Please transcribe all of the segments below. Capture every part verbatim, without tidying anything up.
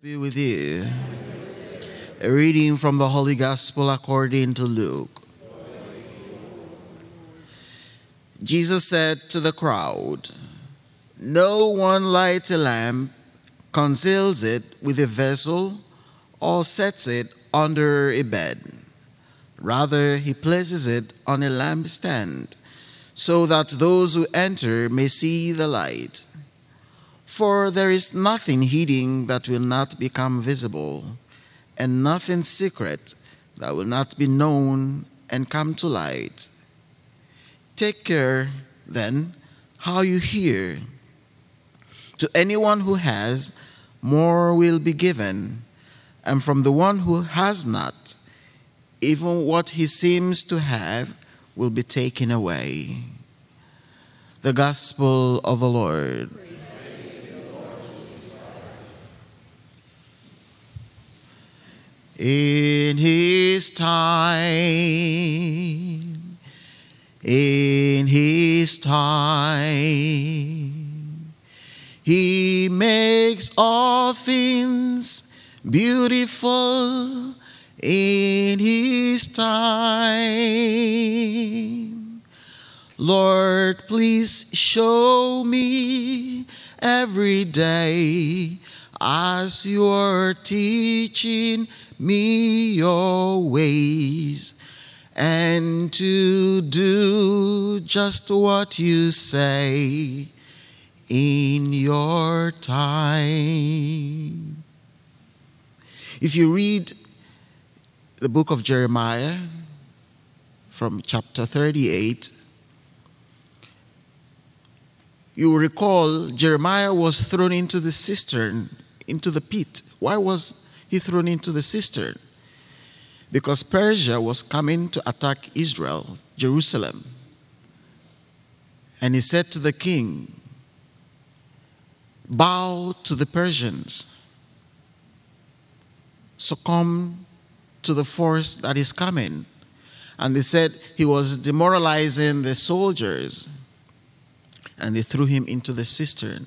Be with you. A reading from the Holy Gospel according to Luke. Jesus said to the crowd, "No one lights a lamp, conceals it with a vessel, or sets it under a bed. Rather, he places it on a lampstand, so that those who enter may see the light. For there is nothing hidden that will not become visible, and nothing secret that will not be known and come to light. Take care, then, how you hear. To anyone who has, more will be given, and from the one who has not, even what he seems to have will be taken away." The Gospel of the Lord. In his time, in his time, he makes all things beautiful in his time. Lord, please show me every day as you're teaching me your ways, and to do just what you say in your time. If you read the book of Jeremiah from chapter thirty-eight, you will recall Jeremiah was thrown into the cistern, into the pit. Why was he thrown into the cistern? Because Persia was coming to attack Israel, Jerusalem. And he said to the king, "Bow to the Persians. Succumb to the force that is coming." And they said he was demoralizing the soldiers. And they threw him into the cistern.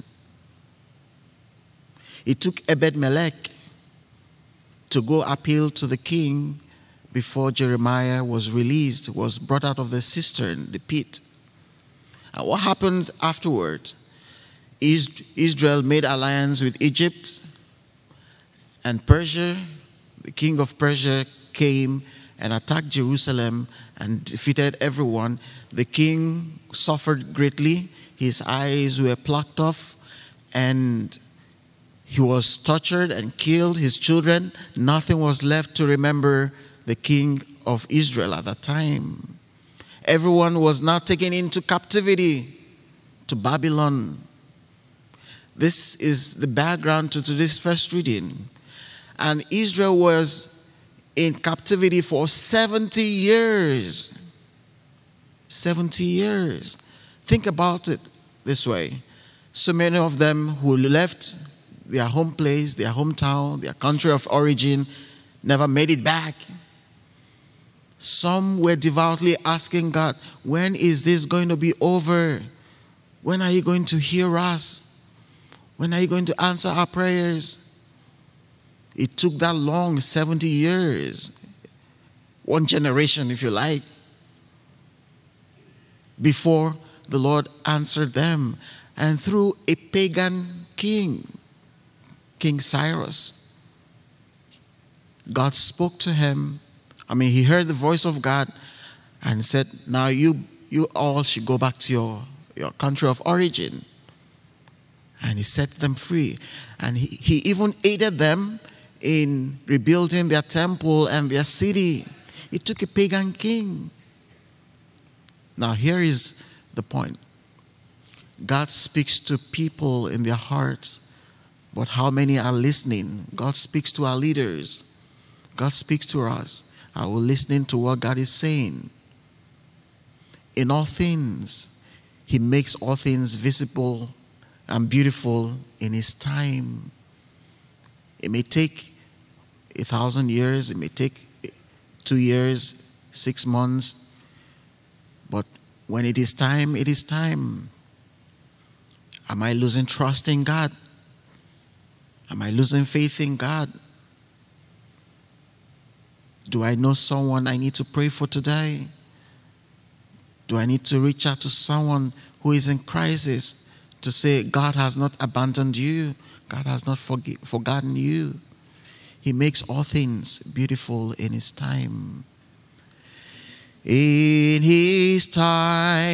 It took Ebed-Melech to go appeal to the king before Jeremiah was released, was brought out of the cistern, the pit. And what happened afterwards? Israel made alliance with Egypt, and Persia, the king of Persia, came and attacked Jerusalem and defeated everyone. The king suffered greatly. His eyes were plucked off, and he was tortured and killed. His children, nothing was left to remember the king of Israel at that time. Everyone was now taken into captivity to Babylon. This is the background to today's first reading. And Israel was in captivity for seventy years. seventy years. Think about it this way. So many of them who left their home place, their hometown, their country of origin, never made it back. Some were devoutly asking God, "When is this going to be over? When are you going to hear us? When are you going to answer our prayers?" It took that long, seventy years, one generation if you like, before the Lord answered them. And through a pagan king, King Cyrus, God spoke to him. I mean, he heard the voice of God and said, "Now you you all should go back to your, your country of origin." And he set them free. And he, he even aided them in rebuilding their temple and their city. It took a pagan king. Now here is the point. God speaks to people in their hearts, but how many are listening? God speaks to our leaders. God speaks to us. Are we listening to what God is saying? In all things, he makes all things visible and beautiful in his time. It may take a thousand years. It may take two years, six months. But when it is time, it is time. Am I losing trust in God? Am I losing faith in God? Do I know someone I need to pray for today? Do I need to reach out to someone who is in crisis to say, God has not abandoned you. God has not forg- forgotten you. He makes all things beautiful in His time. In His time,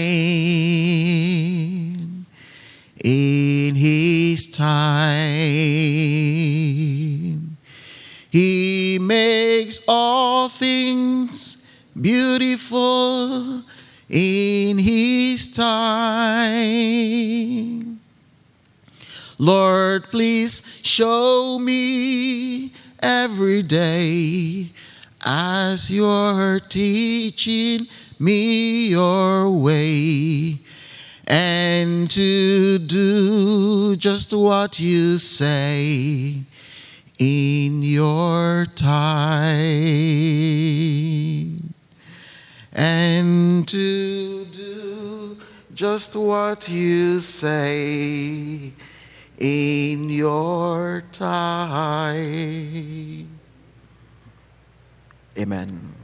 in His time, He makes all things beautiful in His time. Lord, please show me every day as you're teaching me your way, and to do just what you say in your time, and to do just what you say in your time. Amen.